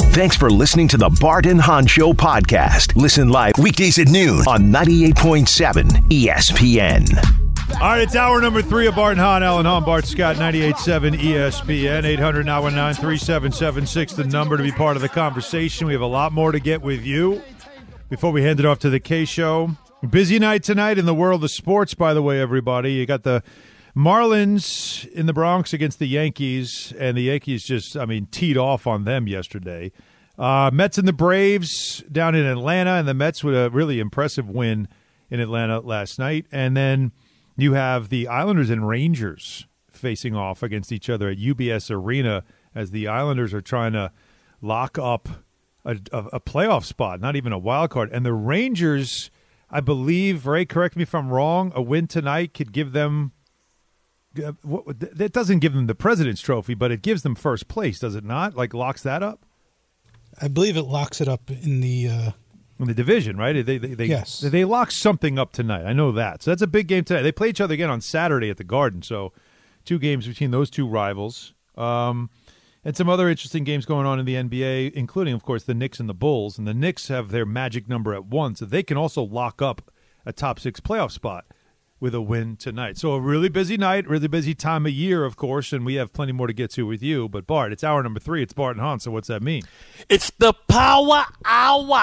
Thanks for listening to the Bart and Hahn Show podcast. Listen live weekdays at noon on 98.7 ESPN. All right, it's hour number 3 of Bart and Hahn. Alan Hahn, Bart Scott, 98.7 ESPN, 800-919-3776, the number to be part of the conversation. We have a lot more to get with you before we hand it off to the K Show. Busy night tonight in the world of sports, by the way, everybody. You got the Marlins in the Bronx against the Yankees, and the Yankees just, teed off on them yesterday. Mets and the Braves down in Atlanta, and the Mets with a really impressive win in Atlanta last night. And then you have the Islanders and Rangers facing off against each other at UBS Arena as the Islanders are trying to lock up a playoff spot, not even a wild card. And the Rangers, I believe, Ray, correct me if I'm wrong, a win tonight could give them – it doesn't give them the President's Trophy, but it gives them first place, does it not? Like locks that up? I believe it locks it up in the division, right? Yes. They lock something up tonight. I know that. So that's a big game tonight. They play each other again on Saturday at the Garden. So 2 games between those 2 rivals. And some other interesting games going on in the NBA, including, of course, the Knicks and the Bulls. And the Knicks have their magic number at 1, so they can also lock up a top 6 playoff spot with a win tonight. So a really busy night, really busy time of year, of course, and we have plenty more to get to with you. But, Bart, it's hour number 3. It's Bart and Hahn, so what's that mean? It's the power hour.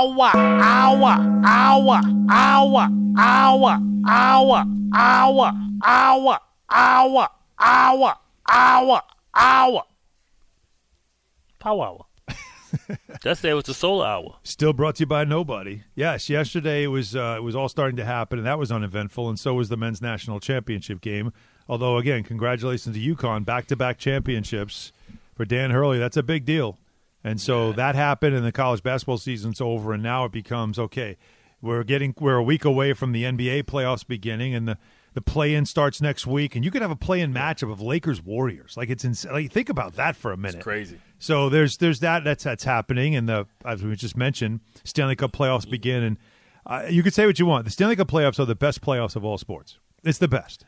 Power hour. Yesterday was the solar hour. Still brought to you by nobody. Yes, yesterday it was all starting to happen, and that was uneventful, and so was the men's national championship game. Although, again, congratulations to UConn, back-to-back championships for Dan Hurley. That's a big deal. And so that happened, and the college basketball season's over, and now it becomes, okay, we're a week away from the NBA playoffs beginning, and the play-in starts next week, and you could have a play-in matchup of Lakers-Warriors. Like, it's insane. Like, think about that for a minute. It's crazy. So there's that's happening, and as we just mentioned, Stanley Cup playoffs begin, and you could say what you want. The Stanley Cup playoffs are the best playoffs of all sports. It's the best.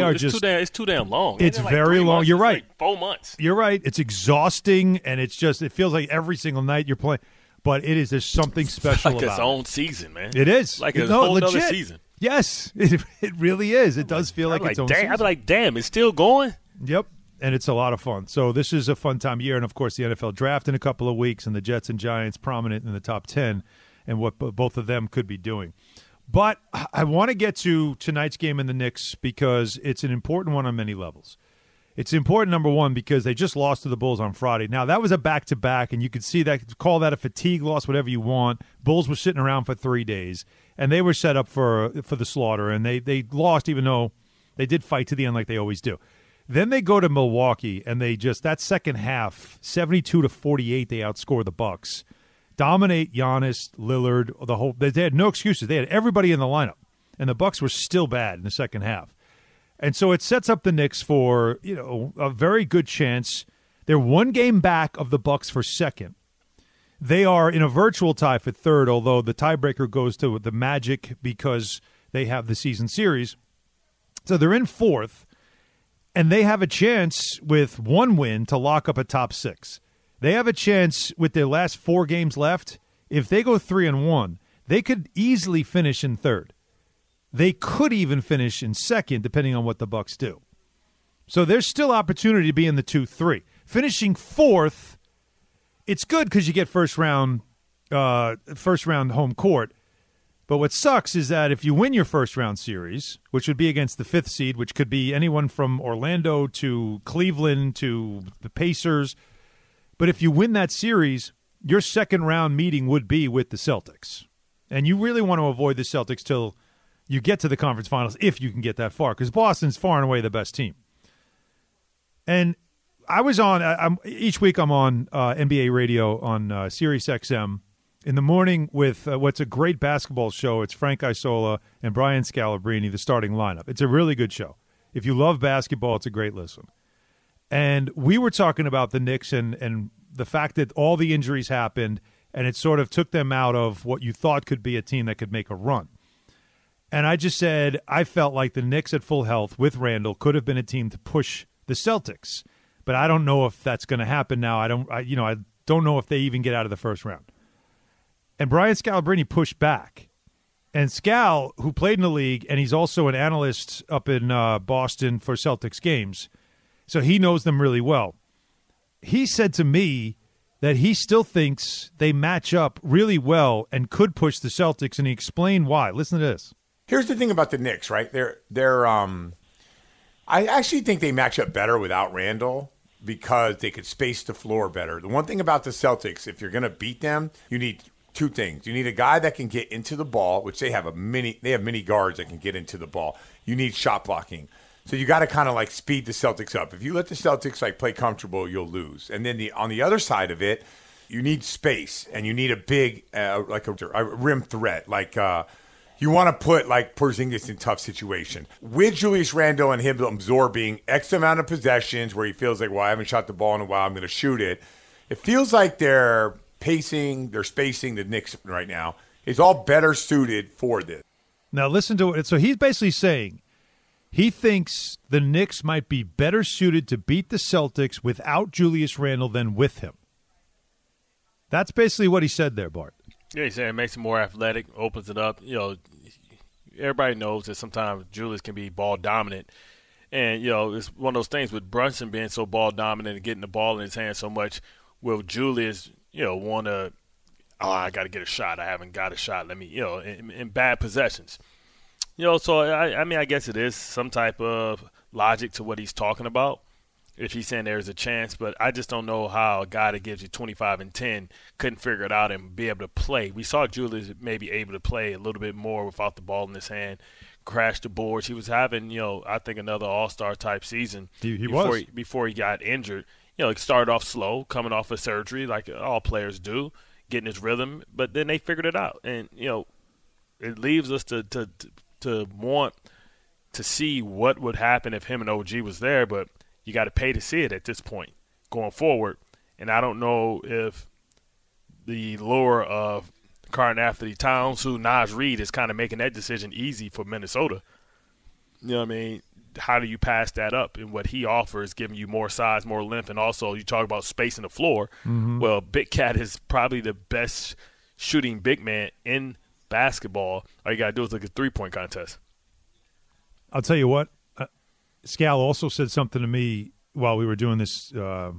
It's too damn long. It's very long. You're right. Like 4 months. You're right. It's exhausting, and it feels like every single night you're playing. But there's something special about it. It's its own season, man. It is. Like a whole other season. Yes, it really is. It does feel like its own season. I'd be like, damn, it's still going? Yep, and it's a lot of fun. So this is a fun time of year, and, of course, the NFL draft in a couple of weeks, and the Jets and Giants prominent in the top 10 and what both of them could be doing. But I want to get to tonight's game in the Knicks because it's an important one on many levels. It's important, number one, because they just lost to the Bulls on Friday. Now, that was a back-to-back, and you could see that, call that a fatigue loss, whatever you want. Bulls were sitting around for 3 days, and they were set up for the slaughter, and they lost even though they did fight to the end like they always do. Then they go to Milwaukee, and they just, that second half, 72-48, they outscore the Bucks. Dominate Giannis, Lillard, they had no excuses. They had everybody in the lineup, and the Bucks were still bad in the second half. And so it sets up the Knicks for, a very good chance. They're 1 game back of the Bucks for second. They are in a virtual tie for third, although the tiebreaker goes to the Magic because they have the season series. So they're in fourth, and they have a chance with 1 win to lock up a top 6. They have a chance with their last 4 games left. If they go 3-1, they could easily finish in third. They could even finish in second, depending on what the Bucks do. So there's still opportunity to be in the 2-3. Finishing fourth, it's good because you get first round home court. But what sucks is that if you win your first round series, which would be against the 5th seed, which could be anyone from Orlando to Cleveland to the Pacers, but if you win that series, your second round meeting would be with the Celtics. And you really want to avoid the Celtics till you get to the conference finals, if you can get that far, because Boston's far and away the best team. And I was on each week I'm on NBA radio on Sirius XM in the morning with what's a great basketball show. It's Frank Isola and Brian Scalabrine, the starting lineup. It's a really good show. If you love basketball, it's a great listen. And we were talking about the Knicks and the fact that all the injuries happened, and it sort of took them out of what you thought could be a team that could make a run. And I just said I felt like the Knicks at full health with Randall could have been a team to push the Celtics. But I don't know if that's going to happen now. I don't don't know if they even get out of the first round. And Brian Scalabrine pushed back. And Scal, who played in the league, and he's also an analyst up in Boston for Celtics games, so he knows them really well. He said to me that he still thinks they match up really well and could push the Celtics, and he explained why. Listen to this. Here's the thing about the Knicks, right? I actually think they match up better without Randall because they could space the floor better. The one thing about the Celtics, if you're going to beat them, you need two things. You need a guy that can get into the ball, which they have many guards that can get into the ball. You need shot blocking. So you got to kind of like speed the Celtics up. If you let the Celtics like play comfortable, you'll lose. And then on the other side of it, you need space and you need a big like a rim threat. Like you want to put like Porzingis in tough situation. With Julius Randle and him absorbing X amount of possessions where he feels like, well, I haven't shot the ball in a while, I'm going to shoot it. It feels like they're pacing, they're spacing the Knicks right now. It's all better suited for this. Now listen to it. So he's basically saying he thinks the Knicks might be better suited to beat the Celtics without Julius Randle than with him. That's basically what he said there, Bart. Yeah, he said it makes him more athletic, opens it up. You know, everybody knows that sometimes Julius can be ball dominant. And, you know, it's one of those things with Brunson being so ball dominant and getting the ball in his hand so much. Will Julius, you know, want to, I got to get a shot. I haven't got a shot. Let me, you know, in bad possessions. You know, so, I mean, I guess it is some type of logic to what he's talking about if he's saying there's a chance. But I just don't know how a guy that gives you 25 and 10 couldn't figure it out and be able to play. We saw Julius maybe able to play a little bit more without the ball in his hand, crash the boards. He was having, you know, I think another all-star type season before he got injured. You know, he started off slow, coming off of surgery like all players do, getting his rhythm. But then they figured it out. And, you know, it leaves us to want to see what would happen if him and OG was there, but you got to pay to see it at this point going forward. And I don't know if the lure of Karl-Anthony Towns, who Naz Reid is kind of making that decision easy for Minnesota. You know what I mean? How do you pass that up? And what he offers, giving you more size, more length, and also you talk about spacing the floor. Mm-hmm. Well, Big Cat is probably the best shooting big man in basketball. All you got to do is look at three-point contest. I'll tell you what. Scal also said something to me while we were doing this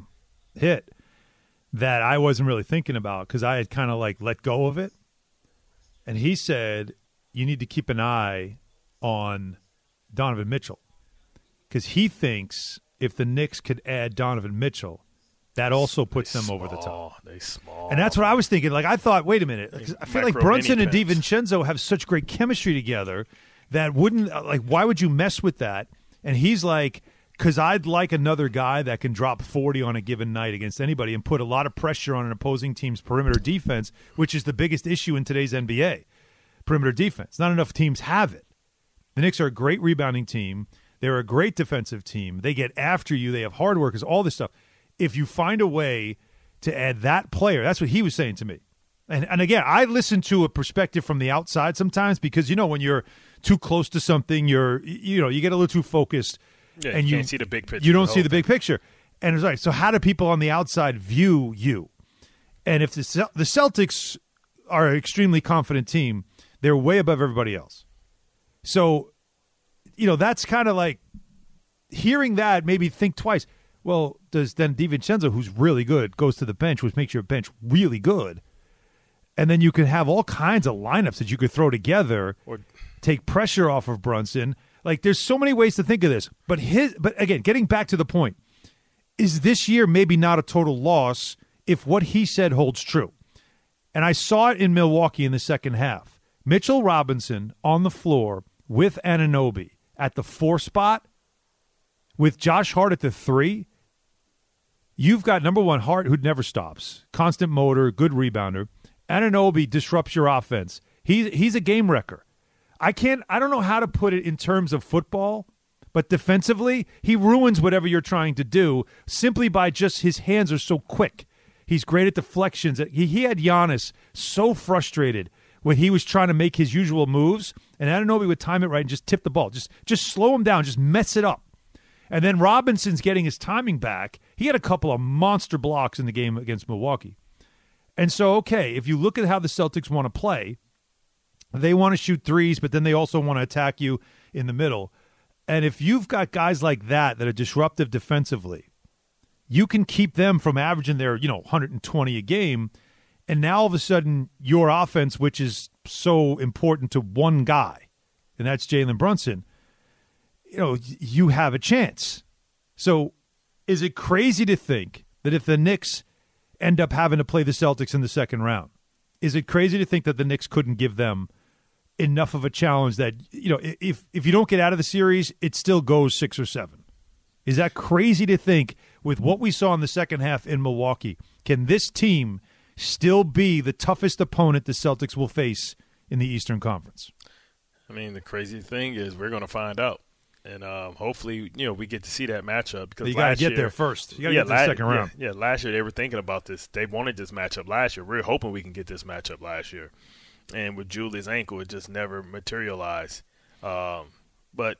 hit that I wasn't really thinking about because I had kind of like let go of it. And he said you need to keep an eye on Donovan Mitchell because he thinks if the Knicks could add Donovan Mitchell, that also puts them over the top. They small. And that's what I was thinking. Like I thought, wait a minute. I feel like Brunson and DiVincenzo have such great chemistry together that wouldn't like why would you mess with that? And he's like, because I'd like another guy that can drop 40 on a given night against anybody and put a lot of pressure on an opposing team's perimeter defense, which is the biggest issue in today's NBA. Perimeter defense. Not enough teams have it. The Knicks are a great rebounding team. They're a great defensive team. They get after you. They have hard workers, all this stuff. If you find a way to add that player, that's what he was saying to me. And again, I listen to a perspective from the outside sometimes because, you know, when you're too close to something, you get a little too focused. Yeah, and you can't see the big picture. You don't see the big picture. And it's like, so how do people on the outside view you? And if the Celtics are an extremely confident team, they're way above everybody else. So, you know, that's kind of like hearing that maybe think twice. Well, does then DiVincenzo, who's really good, goes to the bench, which makes your bench really good. And then you can have all kinds of lineups that you could throw together or take pressure off of Brunson. Like, there's so many ways to think of this. But again, getting back to the point, is this year maybe not a total loss if what he said holds true? And I saw it in Milwaukee in the second half. Mitchell Robinson on the floor with Anunoby at the 4 spot, with Josh Hart at the 3. You've got number one, Hart, who never stops. Constant motor, good rebounder. Anunoby disrupts your offense. He's a game wrecker. I don't know how to put it in terms of football, but defensively, he ruins whatever you're trying to do simply by just his hands are so quick. He's great at deflections. He had Giannis so frustrated when he was trying to make his usual moves, and Anunoby would time it right and just tip the ball. Just slow him down, just mess it up. And then Robinson's getting his timing back. He had a couple of monster blocks in the game against Milwaukee. And so, okay, if you look at how the Celtics want to play, they want to shoot threes, but then they also want to attack you in the middle. And if you've got guys like that are disruptive defensively, you can keep them from averaging their, 120 a game. And now all of a sudden your offense, which is so important to one guy, and that's Jalen Brunson, you have a chance. So is it crazy to think that if the Knicks end up having to play the Celtics in the second round, is it crazy to think that the Knicks couldn't give them enough of a challenge that, if you don't get out of the series, it still goes 6 or 7? Is that crazy to think with what we saw in the second half in Milwaukee? Can this team still be the toughest opponent the Celtics will face in the Eastern Conference? I mean, the crazy thing is we're going to find out. And hopefully, we get to see that matchup. Because you got to get there first. You got to get to the second round. Yeah, last year they were thinking about this. They wanted this matchup last year. We're hoping we can get this matchup last year. And with Julius' ankle, it just never materialized. But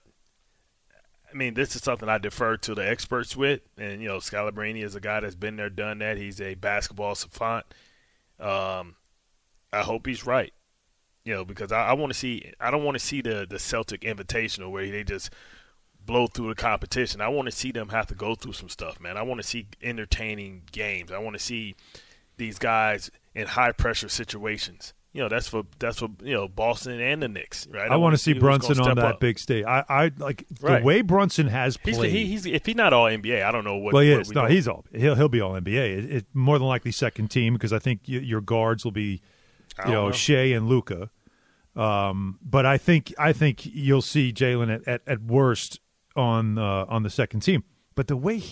I mean, this is something I defer to the experts with. And, Scalabrine is a guy that's been there, done that. He's a basketball savant. I hope he's right, because I want to see – I don't want to see the Celtic Invitational where they just blow through the competition. I want to see them have to go through some stuff, man. I want to see entertaining games. I want to see these guys in high-pressure situations. That's for Boston and the Knicks, right? I want to see Brunson on that big stage. I like the way Brunson has played. He's if he's not all NBA, I don't know what. Well, he is. No, he's all. He'll be all NBA. It more than likely second team because I think your guards will be, Shea and Luka. But I think you'll see Jalen at worst on the second team. But the way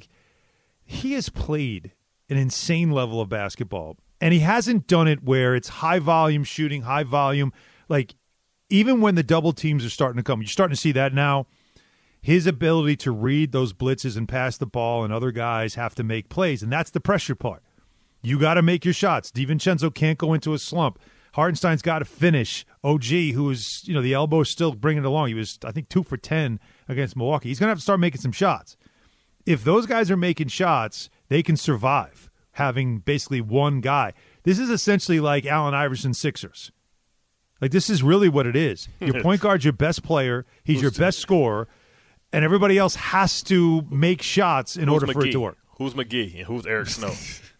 he has played an insane level of basketball. And he hasn't done it where it's high volume shooting, high volume. Like, even when the double teams are starting to come, you're starting to see that now. His ability to read those blitzes and pass the ball, and other guys have to make plays. And that's the pressure part. You got to make your shots. DiVincenzo can't go into a slump. Hartenstein's got to finish. OG, who is, the elbow is still bringing it along. He was, I think, 2 for 10 against Milwaukee. He's going to have to start making some shots. If those guys are making shots, they can survive having basically one guy. This is essentially like Allen Iverson Sixers. Like, this is really what it is. Your point guard's your best player. He's your best scorer. And everybody else has to make shots in order for it to work. Who's McGee and who's Eric Snow?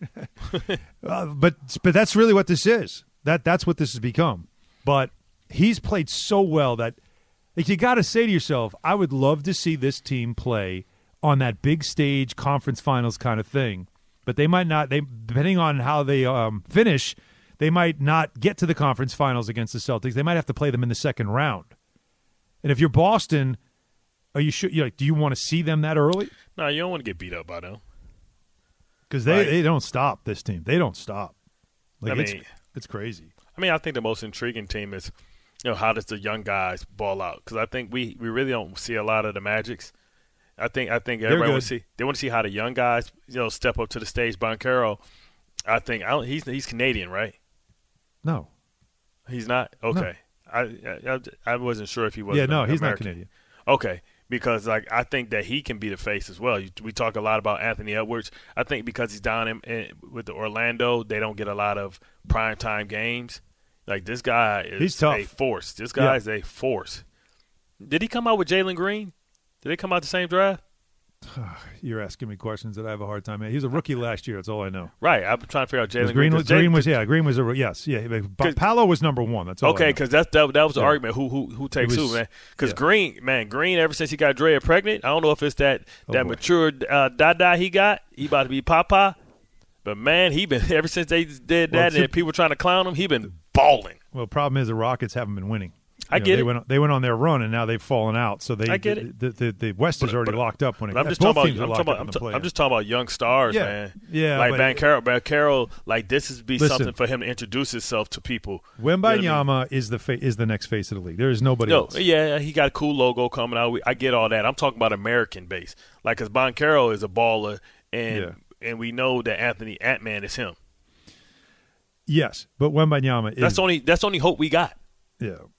But that's really what this is. That's what this has become. But he's played so well that you got to say to yourself, I would love to see this team play on that big stage conference finals kind of thing. But they might not. Depending on how they finish, they might not get to the conference finals against the Celtics. They might have to play them in the second round. And if you're Boston, are you sure? Do you want to see them that early? No, you don't want to get beat up by them. Because they don't stop this team. They don't stop. It's crazy. I mean, I think the most intriguing team is, how does the young guys ball out? Because I think we really don't see a lot of the Magics. I think everybody want to see how the young guys step up to the stage. Banchero, he's Canadian, right? No, he's not. Okay, no. I wasn't sure if he was. Yeah, no, he's American. not Canadian. Okay, because I think that he can be the face as well. We talk a lot about Anthony Edwards. I think because he's down with the Orlando, they don't get a lot of primetime games. Like, this guy is a force. This guy is a force. Did he come out with Jalen Green? Did they come out the same draft? You're asking me questions that I have a hard time. He was a rookie last year. That's all I know. Right. I'm trying to figure out Jalen Green. Green was yes. Paolo was number one. That's all. Okay, because that was the argument. Who takes who, man? Because Green, ever since he got Drea pregnant, I don't know if it's that mature Dada he got. He about to be Papa. But, man, he been ever since they did that and people trying to clown him, he been balling. Well, the problem is the Rockets haven't been winning. I get it. They went on their run, and now they've fallen out. So I get it. The West is already locked up. I'm just talking about young stars, man. Yeah, like Banchero, like, this is something for him to introduce himself to people. Wembanyama is the next face of the league. There is nobody else. Yeah, he got a cool logo coming out. I get all that. I'm talking about American base, like, because Banchero is a baller, and we know that Anthony Ant-Man is him. Yes, but Wembanyama is. That's only hope we got. Yeah.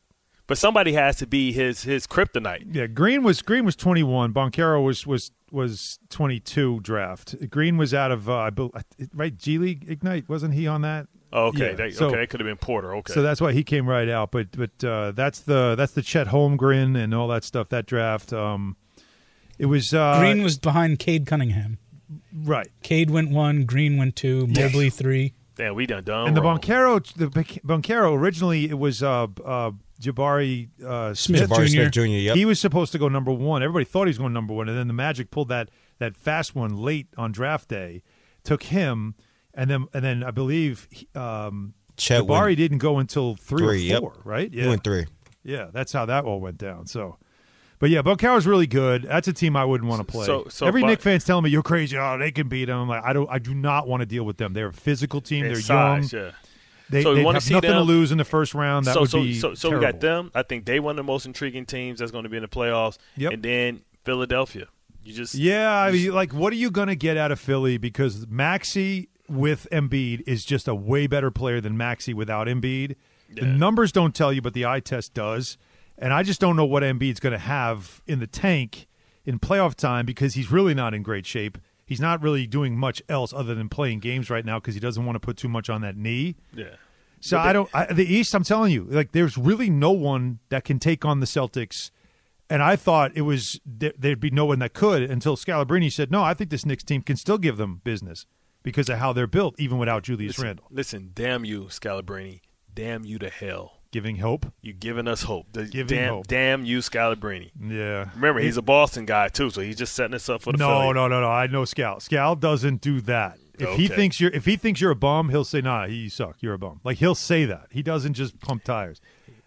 but somebody has to be his kryptonite. Yeah, Green was 21. Banchero was 22 draft. Green was out of right G League Ignite, wasn't he on that? Oh, okay, Yeah. that could have been Porter. Okay, so that's why he came right out. But that's the Chet Holmgren and all that stuff. That draft. It was Green was behind Cade Cunningham. Right. Cade went 1, Green went 2, Mobley 3. Damn, we done. And the wrong. Banchero originally it was Jabari Smith Jr. Yep. He was supposed to go number 1. Everybody thought he was going number 1, and then the Magic pulled that fast one late on draft day, took him, and then I believe Jabari didn't go until 3 or 4, yep. right? Yeah, He went 3. Yeah, that's how that all went down. So. But yeah, Banchero's really good. That's a team I wouldn't want to play. So Every Knicks fan's telling me you're crazy. Oh, they can beat them. I'm like, I do not want to deal with them. They're a physical team. They're size, young. yeah. They So we have wanna nothing see to them. lose in the first round. That would be so we terrible. got them. I think they one of the most intriguing teams that's going to be in the playoffs. Yep. And then Philadelphia. I mean, like, what are you going to get out of Philly? Because Maxey with Embiid is just a way better player than Maxey without Embiid. Yeah. The numbers don't tell you, but the eye test does. And I just don't know what Embiid's going to have in the tank in playoff time because he's really not in great shape. He's not really doing much else other than playing games right now because he doesn't want to put too much on that knee. Yeah. So the East, I'm telling you, like there's really no one that can take on the Celtics. And I thought it was there'd be no one that could until Scalabrine said, no, I think this Knicks team can still give them business because of how they're built, even without Julius Randle. Listen, damn you, Scalabrine. Damn you to hell. Giving hope? You giving us hope. Hope. Damn you, Scalabrine. Yeah. Remember, he's a Boston guy, too, so he's just setting us up for the No. Philly. I know Scal. Scal doesn't do that. If he thinks you're a bum, he'll say, nah, you suck. You're a bum. Like, he'll say that. He doesn't just pump tires.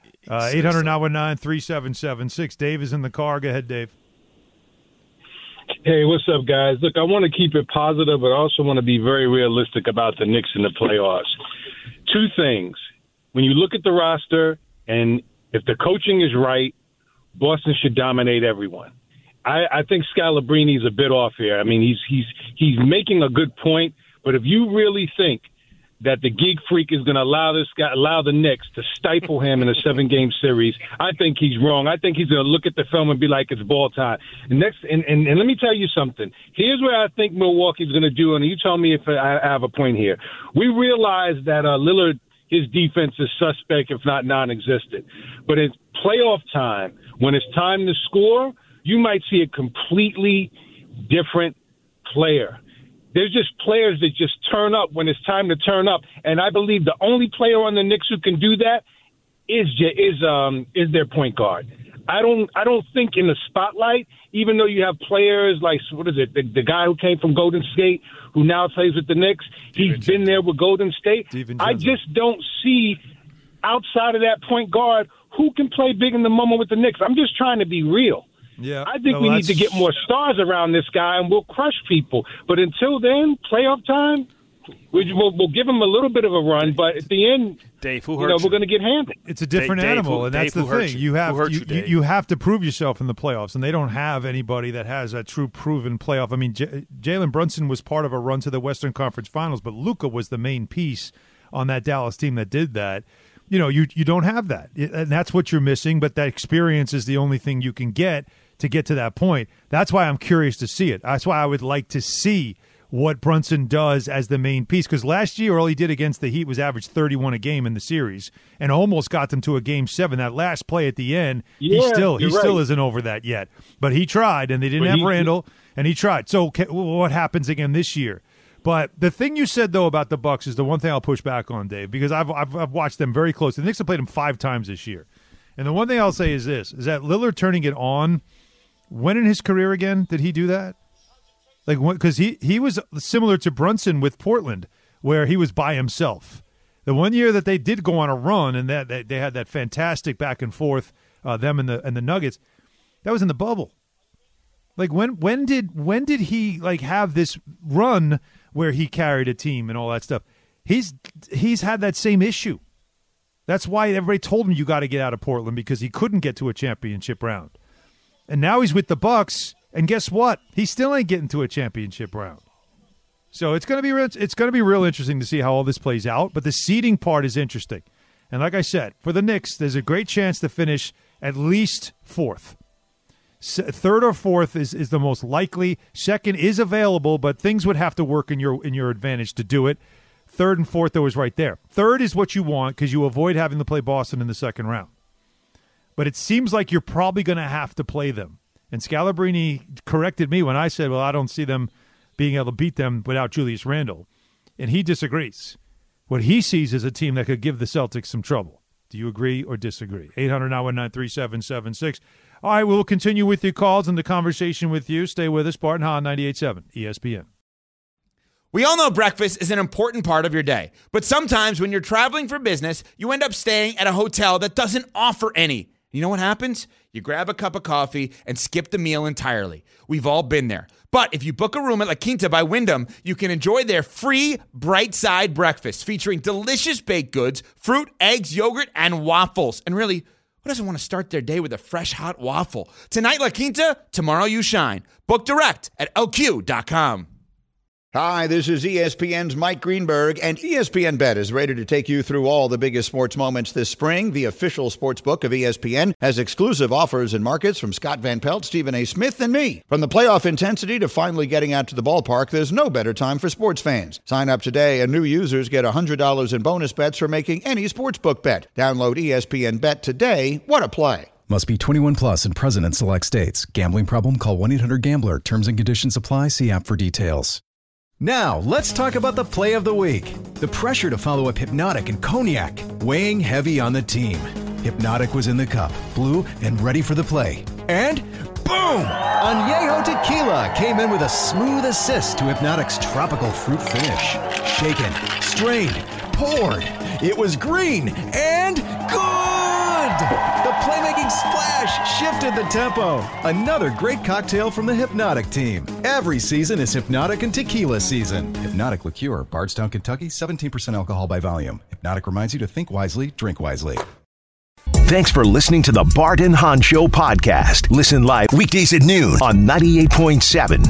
800-919-3776. Dave is in the car. Go ahead, Dave. Hey, what's up, guys? Look, I want to keep it positive, but I also want to be very realistic about the Knicks in the playoffs. Two things. When you look at the roster, and if the coaching is right, Boston should dominate everyone. I think Scalabrine is a bit off here. I mean, he's making a good point, but if you really think that the geek freak is going to allow the Knicks to stifle him in a 7-game series, I think he's wrong. I think he's going to look at the film and be like, it's ball time. And let me tell you something. Here's where I think Milwaukee's going to do, and you tell me if I have a point here. We realize that Lillard, his defense is suspect, if not non-existent. But in playoff time, when it's time to score, you might see a completely different player. There's just players that just turn up when it's time to turn up. And I believe the only player on the Knicks who can do that is their point guard. I don't think in the spotlight, even though you have players like, the guy who came from Golden State, who now plays with the Knicks, he's been there with Golden State. I just don't see outside of that point guard who can play big in the moment with the Knicks. I'm just trying to be real. Yeah, I think we need to get more stars around this guy, and we'll crush people. But until then, playoff time, we'll give him a little bit of a run. But at the end, Dave, who hurt we're going to get handled. It's a different animal, and that's the thing. You have to prove yourself in the playoffs, and they don't have anybody that has a true proven playoff. I mean, Jalen Brunson was part of a run to the Western Conference Finals, but Luka was the main piece on that Dallas team that did that. You don't have that, and that's what you're missing. But that experience is the only thing you can get to that point. That's why I'm curious to see it. That's why I would like to see what Brunson does as the main piece. Because last year, all he did against the Heat was average 31 a game in the series and almost got them to a Game 7. That last play at the end, he still isn't over that yet. But he tried, and they didn't have Randall, and he tried. So what happens again this year? But the thing you said, though, about the Bucks is the one thing I'll push back on, Dave, because I've watched them very closely. The Knicks have played them 5 times this year. And the one thing I'll say is this, is that Lillard turning it on, when in his career again did he do that? Like, because he was similar to Brunson with Portland, where he was by himself. The one year that they did go on a run and that they had that fantastic back and forth, them and the Nuggets, that was in the bubble. Like when did he like have this run where he carried a team and all that stuff? He's had that same issue. That's why everybody told him you got to get out of Portland, because he couldn't get to a championship round. And now he's with the Bucks, and guess what? He still ain't getting to a championship round. So it's going to be real interesting to see how all this plays out. But the seeding part is interesting. And like I said, for the Knicks, there's a great chance to finish at least fourth. Third or fourth is the most likely. Second is available, but things would have to work in your advantage to do it. Third and fourth, though, is right there. Third is what you want because you avoid having to play Boston in the second round. But it seems like you're probably going to have to play them. And Scalabrine corrected me when I said, well, I don't see them being able to beat them without Julius Randle. And he disagrees. What he sees is a team that could give the Celtics some trouble. Do you agree or disagree? 800-919-3776. All right, we'll continue with your calls and the conversation with you. Stay with us. Bart and Hahn, 98.7 ESPN. We all know breakfast is an important part of your day, but sometimes when you're traveling for business, you end up staying at a hotel that doesn't offer any. You know what happens? You grab a cup of coffee and skip the meal entirely. We've all been there. But if you book a room at La Quinta by Wyndham, you can enjoy their free Bright Side breakfast featuring delicious baked goods, fruit, eggs, yogurt, and waffles. And really, who doesn't want to start their day with a fresh, hot waffle? Tonight, La Quinta, tomorrow you shine. Book direct at LQ.com. Hi, this is ESPN's Mike Greenberg, and ESPN Bet is ready to take you through all the biggest sports moments this spring. The official sports book of ESPN has exclusive offers and markets from Scott Van Pelt, Stephen A. Smith, and me. From the playoff intensity to finally getting out to the ballpark, there's no better time for sports fans. Sign up today, and new users get $100 in bonus bets for making any sportsbook bet. Download ESPN Bet today. What a play. Must be 21 plus and present in select states. Gambling problem? Call 1-800-GAMBLER. Terms and conditions apply. See app for details. Now, let's talk about the play of the week. The pressure to follow up Hypnotic and Cognac, weighing heavy on the team. Hypnotic was in the cup, blue, and ready for the play. And boom! Añejo Tequila came in with a smooth assist to Hypnotic's tropical fruit finish. Shaken, strained, poured. It was green and good! The playmaking splash shifted the tempo. Another great cocktail from the Hypnotic team. Every season is Hypnotic and Tequila season. Hypnotic Liqueur, Bardstown, Kentucky, 17% alcohol by volume. Hypnotic reminds you to think wisely, drink wisely. Thanks for listening to the Bart and Hahn Show podcast. Listen live weekdays at noon on 98.7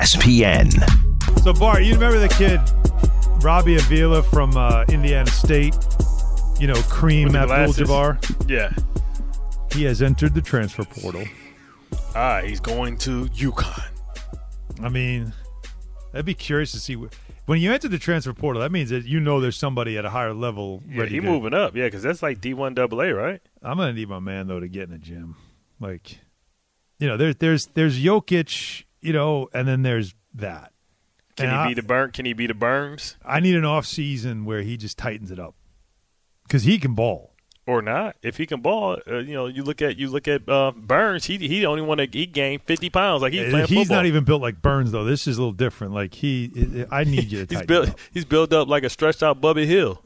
ESPN. So, Bart, you remember the kid, Robbie Avila from Indiana State? You know, Kareem Abdul-Jabbar? Yeah. He has entered the transfer portal. He's going to UConn. I mean, I'd be curious to see. When you enter the transfer portal, that means that you know there's somebody at a higher level ready. He's moving up, because that's like D1 AA, right? I'm going to need my man, though, to get in the gym. Like, you know, there's Jokic, you know, and then there's that. Can he be the Burns? I need an off season where he just tightens it up. Because he can ball, or not. If he can ball, you look at Burns. He the only one that he gained 50 pounds. Like he's playing football. He's not even built like Burns though. This is a little different. Like I need you to tighten it up. He's built up like a stretched out Bubby Hill.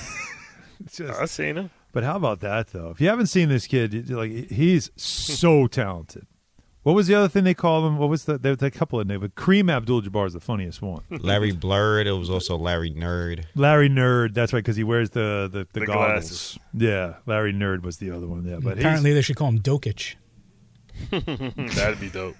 I've seen him. But how about that though? If you haven't seen this kid, like he's so talented. What was the other thing they call him? What was there was a couple of names, but Kareem Abdul-Jabbar is the funniest one. Larry Blurred. It was also Larry Nerd. Larry Nerd. That's right, because he wears the goggles. Glasses. Yeah, Larry Nerd was the other one. Yeah, but apparently they should call him Dokic. That'd be dope.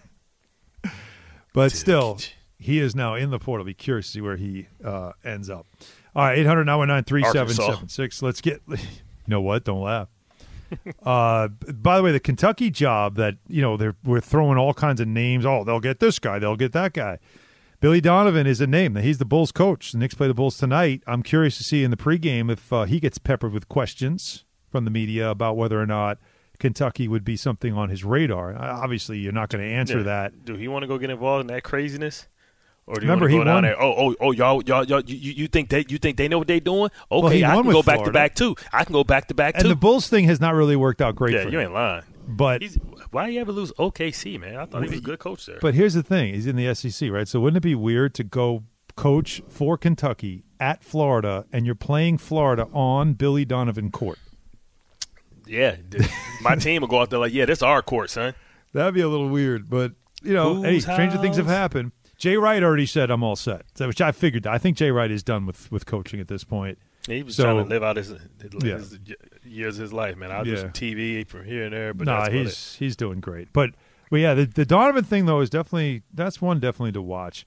But still, he is now in the portal. Be curious to see where he ends up. All right, 800-919-3776. Let's get. You know what? Don't laugh. By the way, the Kentucky job that, you know, we're throwing all kinds of names. Oh, they'll get this guy. They'll get that guy. Billy Donovan is a name. He's the Bulls coach. The Knicks play the Bulls tonight. I'm curious to see in the pregame if he gets peppered with questions from the media about whether or not Kentucky would be something on his radar. Obviously, you're not going to answer that. Do he want to go get involved in that craziness? Or do you Remember, want to go down won. there? Y'all, you think they know what they're doing? Okay, well, I can go back Florida. to back too. I can go back to back too. And the Bulls thing has not really worked out great for him. You ain't lying. But why you ever lose OKC, man? I thought he was a good coach there. But here's the thing. He's in the SEC, right? So wouldn't it be weird to go coach for Kentucky at Florida and you're playing Florida on Billy Donovan court? Yeah. My team will go out there like, yeah, this is our court, son. That'd be a little weird. But, you know, hey, stranger things have happened. Jay Wright already said I'm all set, which I figured. I think Jay Wright is done with coaching at this point. He was trying to live out his years of his life, man. I'll do some TV from here and there, but he's doing great. But yeah, the Donovan thing though is definitely to watch.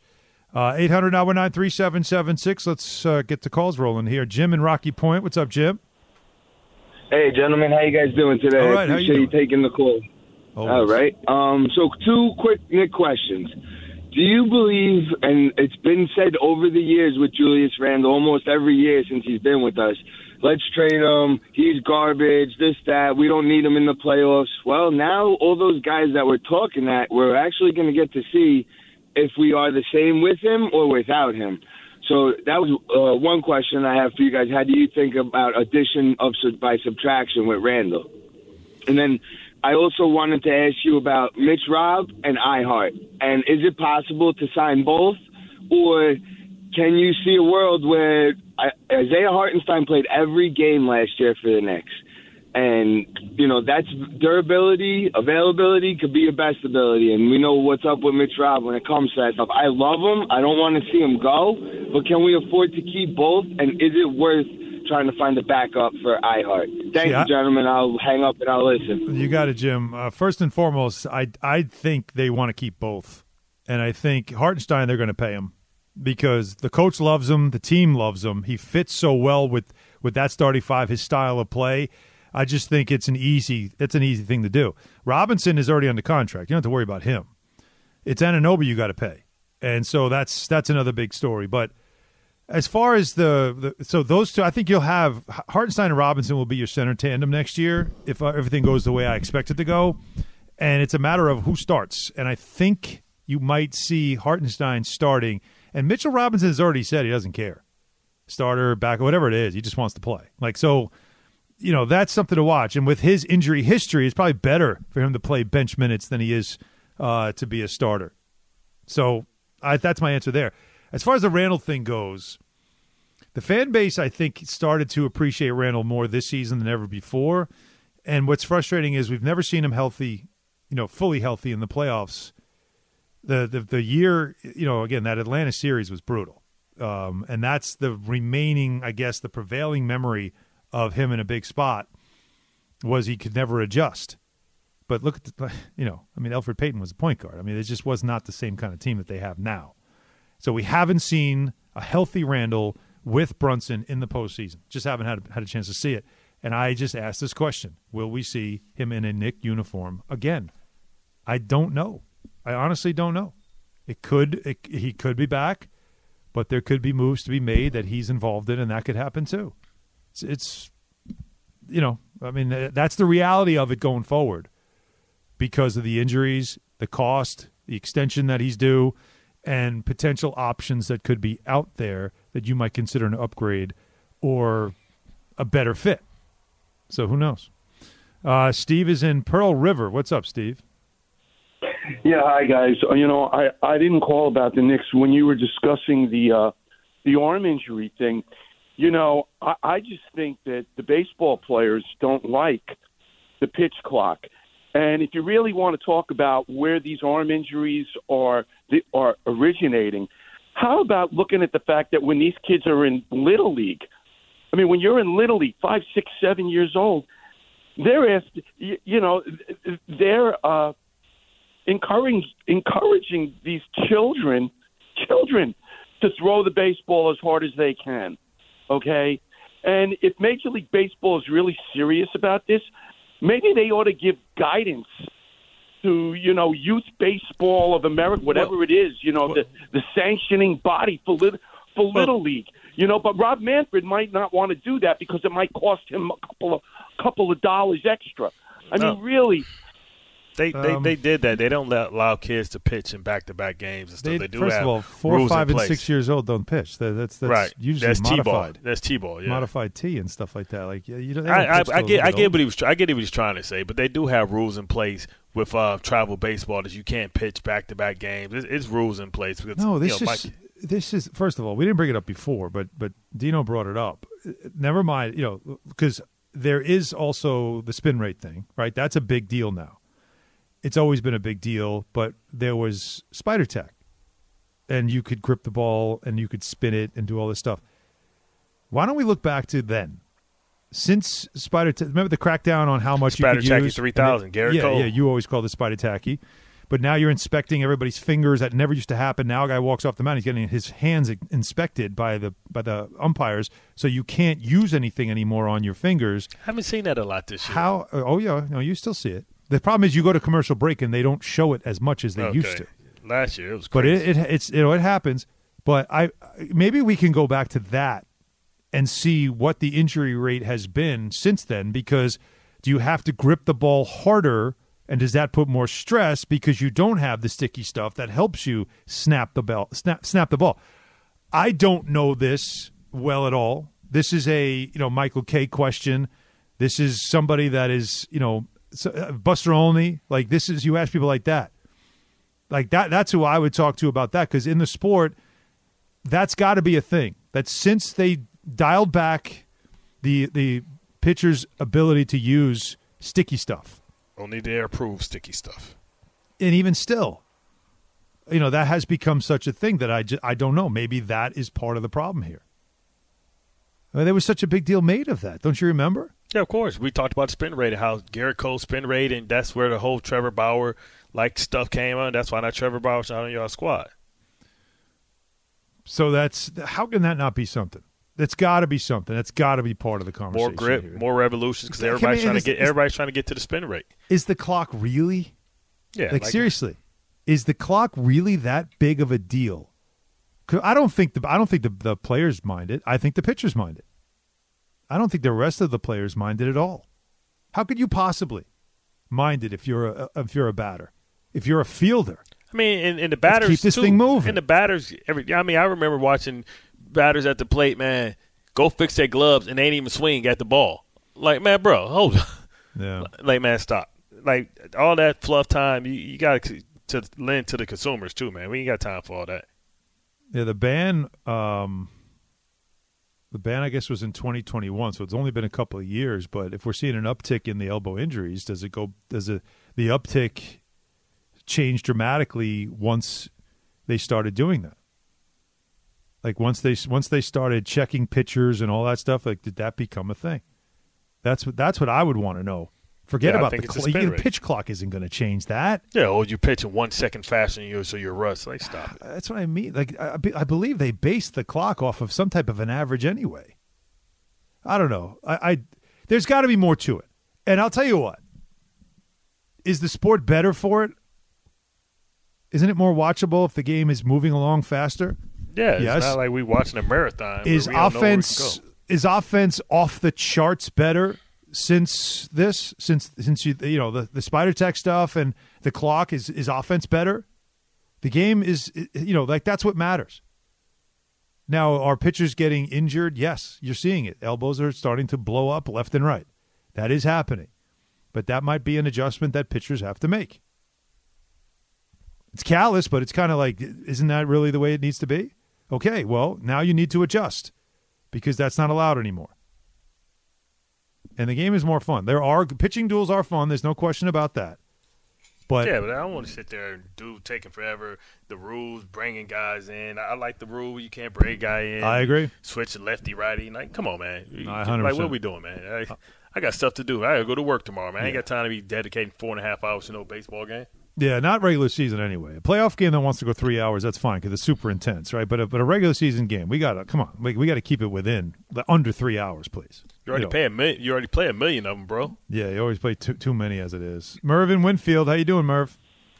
800-919-3776. Let's get the calls rolling here. Jim in Rocky Point. What's up, Jim? Hey, gentlemen, how you guys doing today? All right, I appreciate you taking the call. Always. All right. So 2 quick Nick questions. Do you believe, and it's been said over the years with Julius Randle, almost every year since he's been with us, let's trade him, he's garbage, this, that, we don't need him in the playoffs. Well, now all those guys that we're talking at, we're actually going to get to see if we are the same with him or without him. So that was one question I have for you guys. How do you think about addition by subtraction with Randall? And then I also wanted to ask you about Mitch Rob and iHeart. And is it possible to sign both? Or can you see a world where Isaiah Hartenstein played every game last year for the Knicks? And, that's durability, availability could be your best ability. And we know what's up with Mitch Rob when it comes to that stuff. I love him. I don't want to see him go. But can we afford to keep both? And is it worth trying to find a backup for iHeart? Thank you, gentlemen. I'll hang up and I'll listen. You got it, Jim. First and foremost, I think they want to keep both. And I think Hartenstein, they're going to pay him because the coach loves him. The team loves him. He fits so well with that starting five, his style of play. I just think it's an easy thing to do. Robinson is already under contract. You don't have to worry about him. It's Anunoby you got to pay, and so that's another big story. But as far as so those two, I think you'll have Hartenstein and Robinson will be your center tandem next year if everything goes the way I expect it to go, and it's a matter of who starts. And I think you might see Hartenstein starting, and Mitchell Robinson has already said he doesn't care, starter, back, whatever it is, he just wants to play. So. That's something to watch. And with his injury history, it's probably better for him to play bench minutes than he is to be a starter. So that's my answer there. As far as the Randall thing goes, the fan base, I think, started to appreciate Randall more this season than ever before. And what's frustrating is we've never seen him healthy, fully healthy in the playoffs. The year, again, that Atlanta series was brutal. And that's the remaining, I guess, the prevailing memory of him in a big spot was he could never adjust. But look at Elfrid Payton was a point guard. It just was not the same kind of team that they have now. So we haven't seen a healthy Randall with Brunson in the postseason. Just haven't had a chance to see it. And I just asked this question, will we see him in a Knick uniform again? I don't know. I honestly don't know. He could be back, but there could be moves to be made that he's involved in, and that could happen too. It's that's the reality of it going forward because of the injuries, the cost, the extension that he's due, and potential options that could be out there that you might consider an upgrade or a better fit. So who knows? Steve is in Pearl River. What's up, Steve? Yeah, hi, guys. I didn't call about the Knicks when you were discussing the arm injury thing. I just think that the baseball players don't like the pitch clock. And if you really want to talk about where these arm injuries are originating, how about looking at the fact that when these kids are in Little League, when you're in Little League, 5, 6, 7 years old, they're encouraging these children to throw the baseball as hard as they can. Okay, and if Major League Baseball is really serious about this, maybe they ought to give guidance to Youth Baseball of America, whatever it is, the sanctioning body for Little League. But Rob Manfred might not want to do that because it might cost him a couple of dollars extra. Really. They did that. They don't allow kids to pitch in back-to-back games and stuff. They do first have of all, 4, 5, and 6 years old don't pitch. That's right. Usually that's modified. T-ball. That's T-ball. Yeah. Modified T and stuff like that. I get what he was trying to say, but they do have rules in place with travel baseball that you can't pitch back-to-back games. It's rules in place. Because, no, this is first of all, we didn't bring it up before, but Dino brought it up. Never mind, because there is also the spin rate thing, right? That's a big deal now. It's always been a big deal, but there was Spider Tack, and you could grip the ball and you could spin it and do all this stuff. Why don't we look back to then? Since Spider Tack, remember the crackdown on how much Spider you could Tacky use? 3000, Garrett Cole. Yeah, you always called it Spider Tacky. But now you're inspecting everybody's fingers. That never used to happen. Now a guy walks off the mound, he's getting his hands inspected by the umpires, so you can't use anything anymore on your fingers. I haven't seen that a lot this year. How? Oh yeah, no, you still see it. The problem is you go to commercial break and they don't show it as much as they used to. Last year it was But crazy. it happens. But maybe we can go back to that and see what the injury rate has been since then, because do you have to grip the ball harder, and does that put more stress because you don't have the sticky stuff that helps you snap the ball? I don't know this well at all. This is a Michael Kay question. This is somebody that is Buster Olney. Like, this is, you ask people like that. Like that's who I would talk to about that, because in the sport, that's got to be a thing. That since they dialed back the pitcher's ability to use sticky stuff. Only they approve sticky stuff. And even still, that has become such a thing that I don't know. Maybe that is part of the problem here. I mean, there was such a big deal made of that. Don't you remember? Yeah, of course. We talked about spin rate and how Garrett Cole's spin rate, and that's where the whole Trevor Bauer stuff came on. That's why not Trevor Bauer's not on your squad. So how can that not be something? That's got to be something. That's got to be part of the conversation. More grip, here. more revolutions, because everybody's trying to get to the spin rate. Is the clock really? Yeah. Seriously, is the clock really that big of a deal? 'Cause I don't think the players mind it. I think the pitchers mind it. I don't think the rest of the players mind it at all. How could you possibly mind it if you're a batter, if you're a fielder? I mean, in the batters, let's keep this thing moving. In the batters, I remember watching batters at the plate, man, go fix their gloves and they ain't even swing at the ball. Like, man, bro, hold on. Yeah. Like, man, stop. Like, all that fluff time, you got to lend to the consumers too, man. We ain't got time for all that. Yeah, the ban, I guess, was in 2021, so it's only been a couple of years. But if we're seeing an uptick in the elbow injuries, does the uptick change dramatically once they started doing that? Like once they started checking pitchers and all that stuff, like, did that become a thing? That's what I would want to know. Forget about the clock. The pitch clock isn't going to change that. Yeah, or you pitch 1 second faster than you, so you're rust. Like, stop it. That's what I mean. Like, I believe they based the clock off of some type of an average anyway. I don't know. There's got to be more to it. And I'll tell you what. Is the sport better for it? Isn't it more watchable if the game is moving along faster? Yeah, yes. It's not like we watching a marathon. Is offense off the charts better since this? Since the Spider Tech stuff and the clock, is offense better? The game is that's what matters. Now, are pitchers getting injured? Yes, you're seeing it. Elbows are starting to blow up left and right. That is happening. But that might be an adjustment that pitchers have to make. It's callous, but it's kind of like, isn't that really the way it needs to be? Okay, well, now you need to adjust because that's not allowed anymore. And the game is more fun. Pitching duels are fun. There's no question about that. But yeah, but I don't want to sit there and taking forever. The rules, bringing guys in. I like the rule where you can't bring a guy in. I agree. Switch lefty, righty. Like, come on, man. 100%. Like, what are we doing, man? I got stuff to do. I got to go to work tomorrow, man. I ain't got time to be dedicating 4.5 hours to no baseball game. Yeah, not regular season anyway. A playoff game that wants to go 3 hours, that's fine because it's super intense, right? But a regular season game, we got to keep it within under 3 hours, please. You already play $1 million of them, bro. Yeah, you always play too many as it is. Mervin Winfield, how you doing, Merv?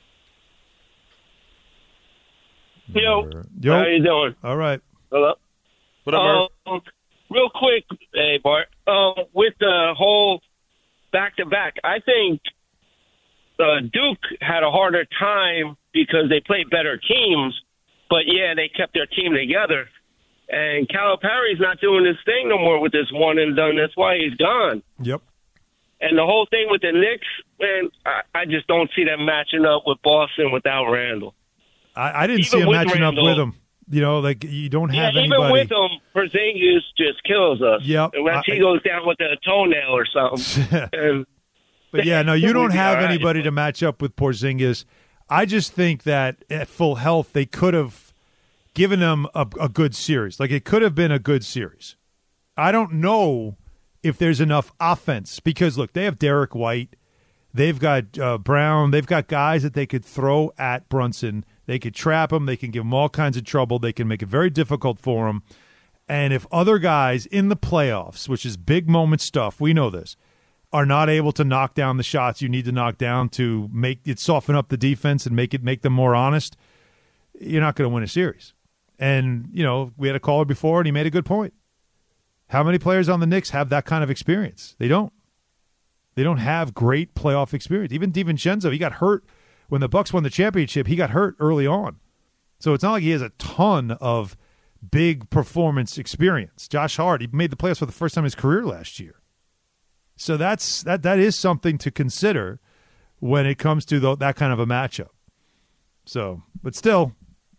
Yo, how you doing? All right. Hello. What up, Merv? Real quick, hey Bart. With the whole back-to-back, I think Duke had a harder time because they played better teams, but yeah, they kept their team together. And Calipari's not doing his thing no more with this one and done. That's why he's gone. Yep. And the whole thing with the Knicks, man, I just don't see them matching up with Boston without Randall. I didn't see him matching up with him. You know, like you don't have anybody. Even with him, Porzingis just kills us. Yep. Unless he goes down with a toenail or something. But yeah, no, you don't have anybody to match up with Porzingis. I just think that at full health, they could have given him a good series. Like, it could have been a good series. I don't know if there's enough offense because, look, they have Derek White. They've got Brown. They've got guys that they could throw at Brunson. They could trap him. They can give him all kinds of trouble. They can make it very difficult for him. And if other guys in the playoffs, which is big moment stuff, we know this, are not able to knock down the shots you need to knock down to make it soften up the defense and make them more honest, you're not going to win a series. And, we had a caller before, and he made a good point. How many players on the Knicks have that kind of experience? They don't. They don't have great playoff experience. Even DiVincenzo, he got hurt when the Bucks won the championship. He got hurt early on. So it's not like he has a ton of big performance experience. Josh Hart, he made the playoffs for the first time in his career last year. So that is something to consider when it comes to that kind of a matchup. So, but still,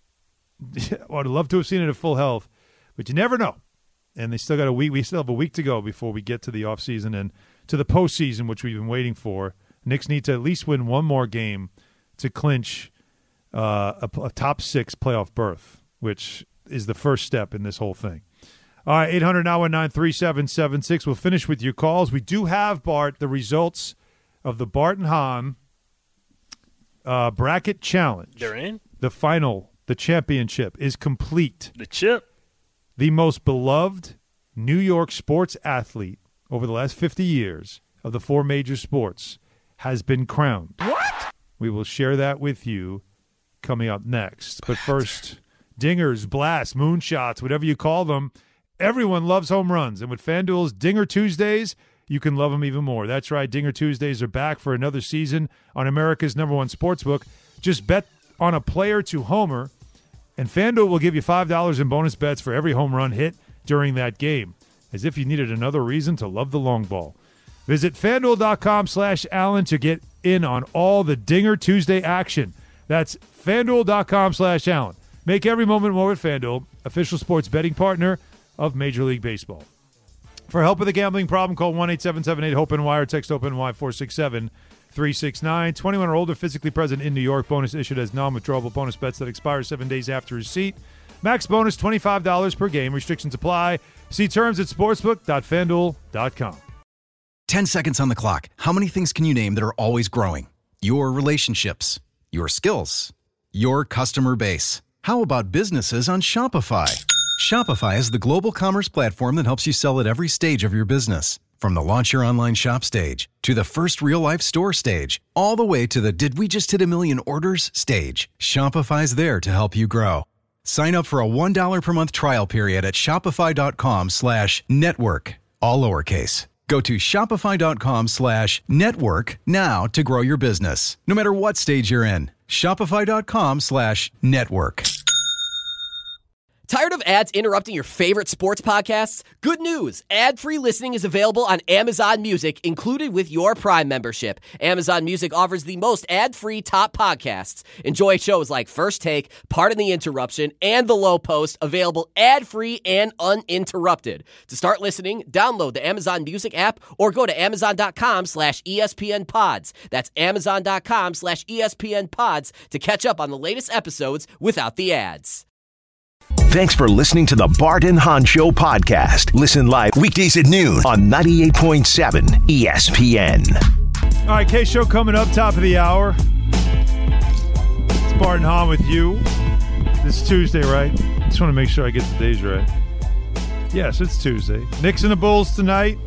I would love to have seen it at full health, but you never know. And they still got a week. We still have a week to go before we get to the offseason and to the postseason, which we've been waiting for. Knicks need to at least win one more game to clinch a top 6 playoff berth, which is the first step in this whole thing. All right, 800-919-3776. We'll finish with your calls. We do have, Bart, the results of the Bart and Hahn bracket challenge. They're in? The final, the championship, is complete. The chip? The most beloved New York sports athlete over the last 50 years of the 4 major sports has been crowned. What? We will share that with you coming up next. But first, dingers, blasts, moonshots, whatever you call them, everyone loves home runs. And with FanDuel's Dinger Tuesdays, you can love them even more. That's right, Dinger Tuesdays are back for another season on America's #1 sportsbook. Just bet on a player to homer, and FanDuel will give you $5 in bonus bets for every home run hit during that game, as if you needed another reason to love the long ball. Visit FanDuel.com/Allen to get in on all the Dinger Tuesday action. That's FanDuel.com/Allen. Make every moment more with FanDuel, official sports betting partner of Major League Baseball. For help with a gambling problem, call 1-877-8-HOPE-NY or text HOPE-NY 467-369. 21 or older, physically present in New York. Bonus issued as non-withdrawable bonus bets that expire 7 days after receipt. Max bonus $25 per game. Restrictions apply. See terms at sportsbook.fanduel.com. 10 seconds on the clock. How many things can you name that are always growing? Your relationships, your skills, your customer base. How about businesses on Shopify? Shopify is the global commerce platform that helps you sell at every stage of your business. From the launch your online shop stage to the first real-life store stage, all the way to the did we just hit a million orders stage. Shopify's there to help you grow. Sign up for a $1 per month trial period at shopify.com/network, all lowercase. Go to shopify.com/network now to grow your business, no matter what stage you're in. Shopify.com/network. Tired of ads interrupting your favorite sports podcasts? Good news! Ad-free listening is available on Amazon Music, included with your Prime membership. Amazon Music offers the most ad-free top podcasts. Enjoy shows like First Take, Pardon the Interruption, and The Low Post, available ad-free and uninterrupted. To start listening, download the Amazon Music app or go to amazon.com/ESPNpods. That's amazon.com/ESPNpods to catch up on the latest episodes without the ads. Thanks for listening to the Bart and Hahn Show podcast. Listen live weekdays at noon on 98.7 ESPN. All right, K-Show coming up, top of the hour. It's Bart and Hahn with you. This is Tuesday, right? Just want to make sure I get the days right. Yes, it's Tuesday. Knicks and the Bulls tonight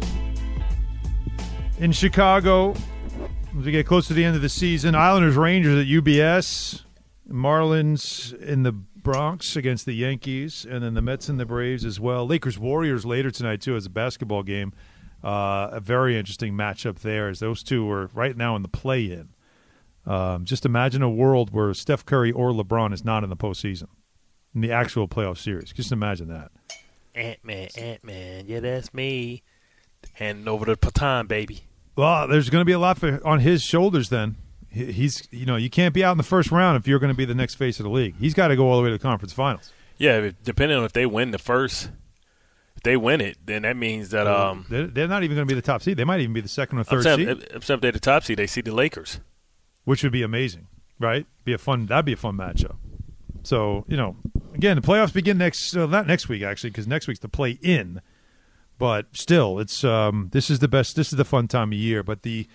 in Chicago. As we get close to the end of the season, Islanders, Rangers at UBS. Marlins in the Bronx against the Yankees, and then the Mets and the Braves as well. Lakers Warriors later tonight too as a basketball game. A very interesting matchup there, as those two are right now in the play-in. Just imagine a world where Steph Curry or LeBron is not in the postseason in the actual playoff series. Just imagine that. Ant-Man, yeah, that's me. Handing over the baton, baby. Well, there's going to be a lot on his shoulders then. He's, you can't be out in the first round if you're going to be the next face of the league. He's got to go all the way to the conference finals. Yeah, depending on if they win the first, if they win it, then that means that they're not even going to be the top seed. They might even be the second or third seed. Except if they're the top seed, they see the Lakers, which would be amazing, right? That'd be a fun matchup. So again, the playoffs begin not next week actually, because next week's the play-in. But still, it's this is the best. This is the fun time of year. But the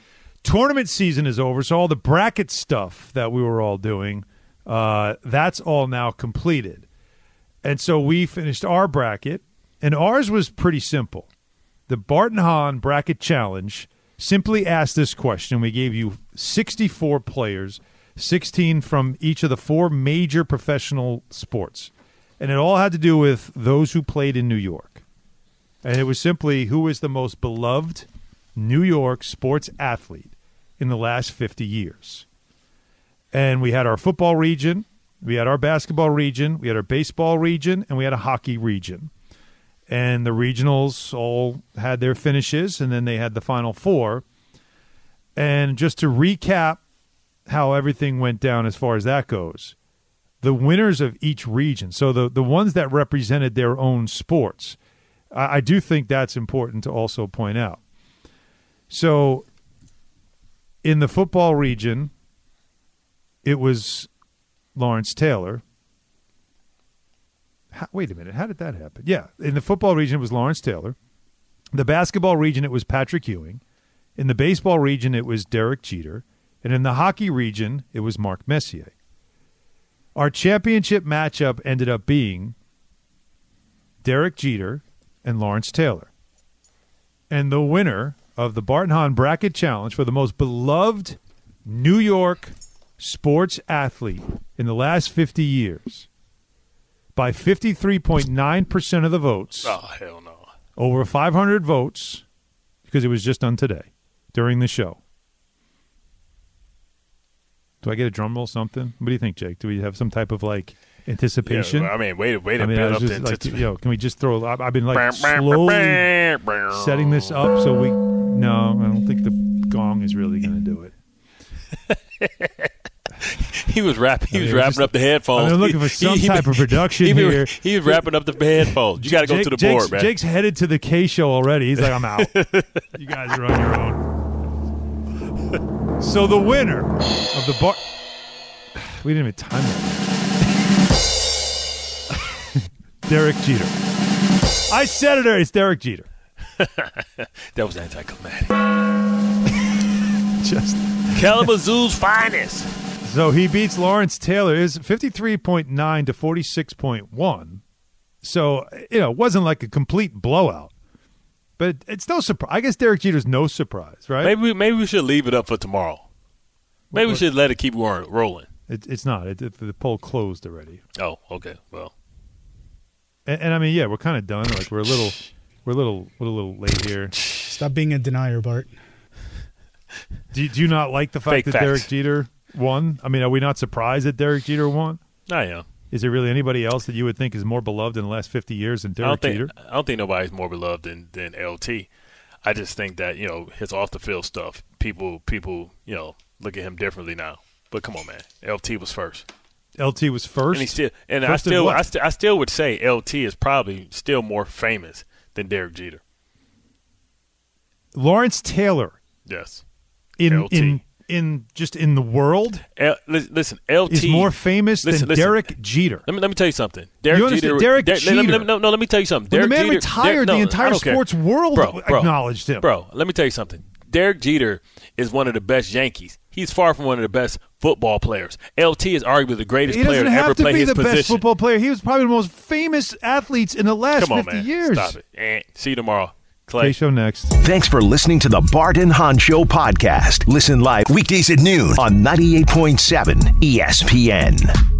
tournament season is over, so all the bracket stuff that we were all doing, that's all now completed. And so we finished our bracket, and ours was pretty simple. The Bart and Hahn Bracket Challenge simply asked this question. We gave you 64 players, 16 from each of the 4 major professional sports. And it all had to do with those who played in New York. And it was simply who is the most beloved New York sports athlete in the last 50 years. And we had our football region, we had our basketball region, we had our baseball region, and we had a hockey region. And the regionals all had their finishes, and then they had the Final Four. And just to recap how everything went down as far as that goes, the winners of each region, so the ones that represented their own sports, I do think that's important to also point out. So in the football region, it was Lawrence Taylor. Wait a minute. How did that happen? Yeah. In the football region, it was Lawrence Taylor. The basketball region, it was Patrick Ewing. In the baseball region, it was Derek Jeter. And in the hockey region, it was Mark Messier. Our championship matchup ended up being Derek Jeter and Lawrence Taylor. And the winner of the Bart and Hahn Bracket Challenge for the most beloved New York sports athlete in the last 50 years, by 53.9% of the votes. Oh, hell no. Over 500 votes, because it was just done today during the show. Do I get a drum roll, something? What do you think, Jake? Do we have some type of, like, anticipation? Yeah, I mean, wait a build up to like, can we just throw – I've been, like, slowly setting this up so we – no, I don't think the gong is really going to do it. He was wrapping up the headphones. I'm looking for some type of production here. He was wrapping up the headphones. You got to go to the board, man. Jake's headed to the K show already. He's like, I'm out. You guys are on your own. So the winner of the bar. We didn't even time that. Derek Jeter. I said it already. It's Derek Jeter. That was anticlimactic. Just Kalamazoo's finest. So he beats Lawrence Taylor. It was 53.9 to 46.1. So, it wasn't like a complete blowout. But it's no surprise. I guess Derek Jeter's no surprise, right? Maybe we should leave it up for tomorrow. Maybe we should let it keep rolling. It's not. The poll closed already. Oh, okay. Well. And I mean, yeah, we're kind of done. Like we're a little late here. Stop being a denier, Bart. Do you not like the fact that Derek Jeter won? I mean, are we not surprised that Derek Jeter won? I am. Is there really anybody else that you would think is more beloved in the last 50 years than Derek Jeter? I don't think nobody's more beloved than LT. I just think that, his off-the-field stuff, people, look at him differently now. But come on, man. LT was first. LT was first? I still would say LT is probably still more famous than Derek Jeter. Lawrence Taylor. Yes. In the world, listen, LT is more famous than Derek Jeter. Let me tell you something. Derek Jeter. Let me tell you something. When the man retired, the entire sports world acknowledged him. Bro, let me tell you something. Derek Jeter is one of the best Yankees. He's far from one of the best football players. LT is arguably the greatest player to ever play his position. He doesn't have to be the best football player. He was probably the most famous athletes in the last 50 years. Stop it. See you tomorrow. Clay. K-Show next. Thanks for listening to the Bart and Hahn Show podcast. Listen live weekdays at noon on 98.7 ESPN.